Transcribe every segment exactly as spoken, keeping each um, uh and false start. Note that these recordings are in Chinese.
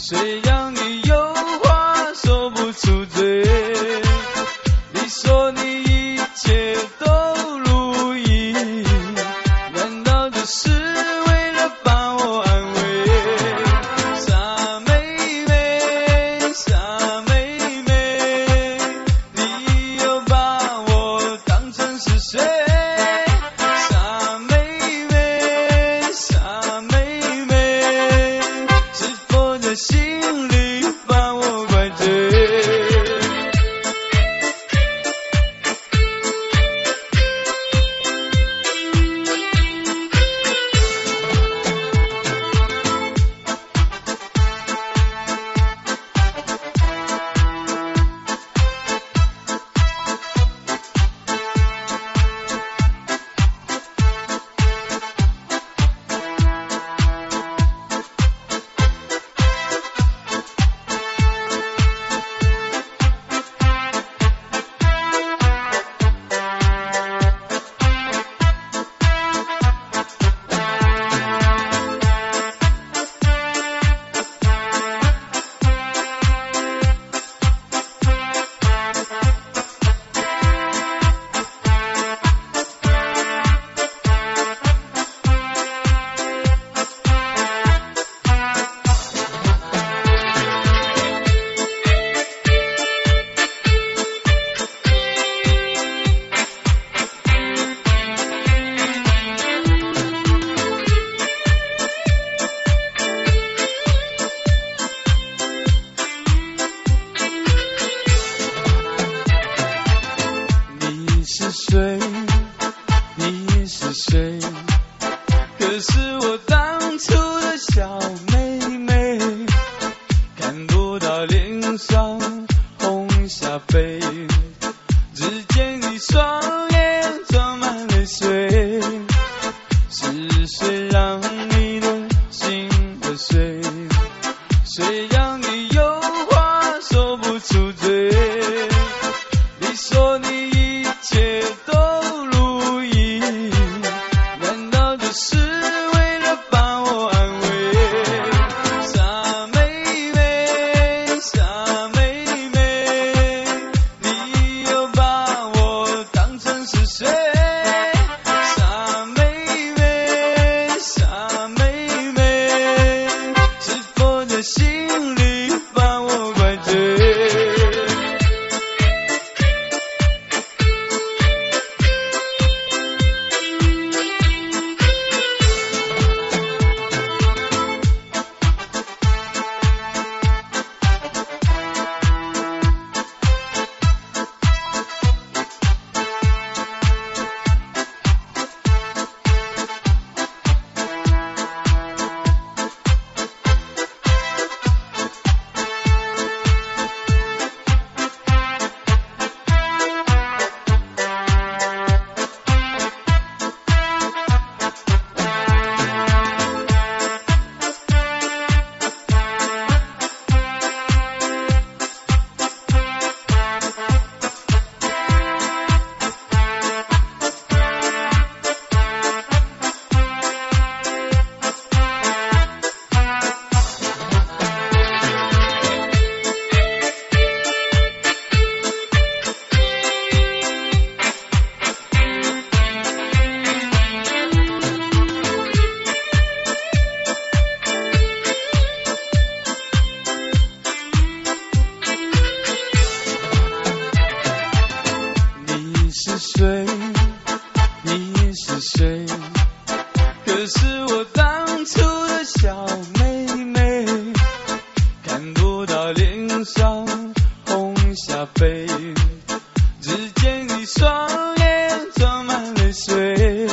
谁让你有话说不出嘴？你说你一切都如意，难道只是为了把我安慰？傻妹妹，傻妹妹，你又把我当成是谁？傻妹妹，傻妹妹，是否在心里把我怪罪？是谁？你是谁？可是我当初的小妹妹，看不到脸上红霞飞，只见你双眼装满泪水，是谁让你的心的碎？谁让你有话说不出嘴？你说你一切都如意，难道只是为了把我安慰？傻妹妹，傻妹妹，你又把我当成是谁？傻妹妹，傻妹妹，是否在心里把我怪罪？是谁？你是谁？可是我当初的小妹妹，看不到脸上红霞飞，只见你双眼装满泪水，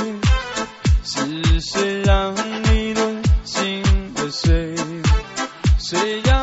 是谁让你的心的碎？谁让